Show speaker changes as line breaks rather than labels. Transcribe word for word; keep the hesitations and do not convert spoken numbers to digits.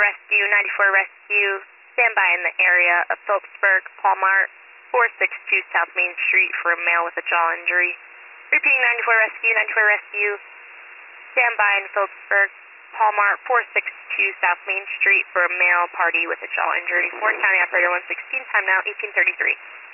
Rescue, ninety-four Rescue, stand by in the area of Phillipsburg, Palmart, four six two South Main Street for a male with a jaw injury. Repeating, ninety-four Rescue, ninety-four Rescue, stand by in Phillipsburg, Palmart, four six two South Main Street for a male party with a jaw injury. Warren County Operator one sixteen, time now eighteen thirty-three.